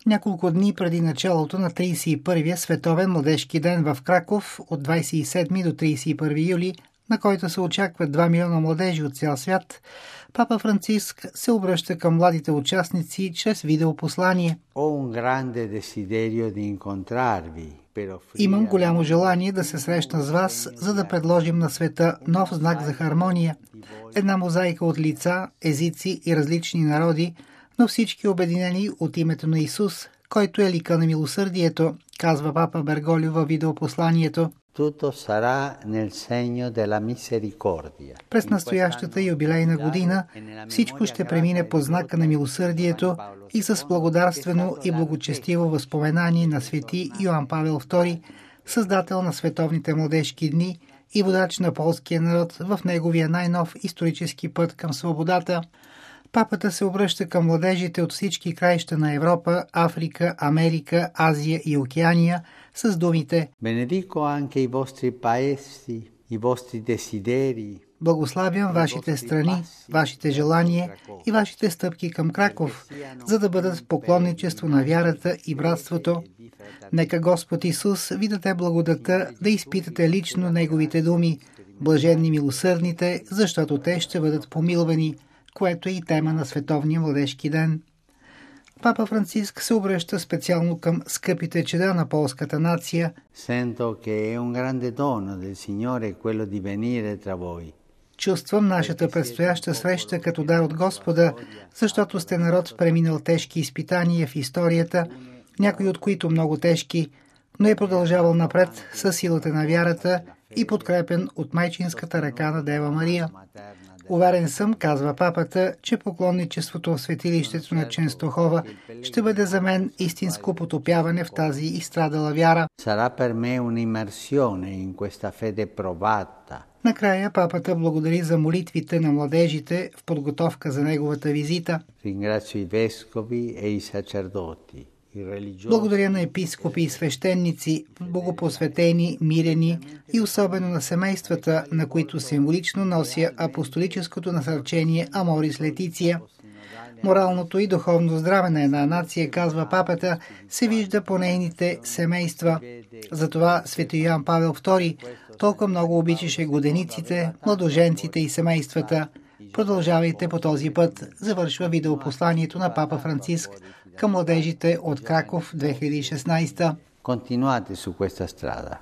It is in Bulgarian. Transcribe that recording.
няколко дни преди началото на 31-я Световен младежки ден в Краков от 27 до 31 юли, на който се очакват 2 милиона младежи от цял свят, Папа Франциск се обръща към младите участници чрез видеопослание. Имам голямо желание да се срещна с вас, за да предложим на света нов знак за хармония. Една мозайка от лица, езици и различни народи, но всички обединени от името на Исус, който е лика на милосърдието, казва папа Берголио във видеопосланието. През настоящата юбилейна година всичко ще премине под знака на милосърдието и с благодарствено и благочестиво възпоменание на свети Йоан Павел II, създател на световните младежки дни и водач на полския народ в неговия най-нов исторически път към свободата. Папата се обръща към младежите от всички краища на Европа, Африка, Америка, Азия и Океания с думите: Благославям вашите страни, вашите желания и вашите стъпки към Краков, за да бъдат в поклонничество на вярата и братството. Нека Господ Исус ви даде благодата да изпитате лично Неговите думи, блаженни милосърдните, защото те ще бъдат помилвани, което е и тема на Световния младежки ден. Папа Франциск се обръща специално към скъпите чеда на полската нация. Чувствам нашата предстояща среща като дар от Господа, защото сте народ преминал тежки изпитания в историята, някои от които много тежки, но е продължавал напред със силата на вярата и подкрепен от майчинската ръка на Дева Мария. Уверен съм, казва папата, че поклонничеството в светилището на Ченстохова ще бъде за мен истинско потопяване в тази изстрадала вяра. Накрая папата благодари за молитвите на младежите в подготовка за неговата визита. Благодаря на епископи и свещеници, богопосветени, мирени и особено на семействата, на които символично нося апостолическото насърчение Аморис Летиция. Моралното и духовно здраве на една нация, казва папата, се вижда по нейните семейства. Затова свети Йоан Павел II толкова много обичаше годениците, младоженците и семействата. Продължавайте по този път, завършва видеопосланието на папа Франциск към младежите от Краков 2016.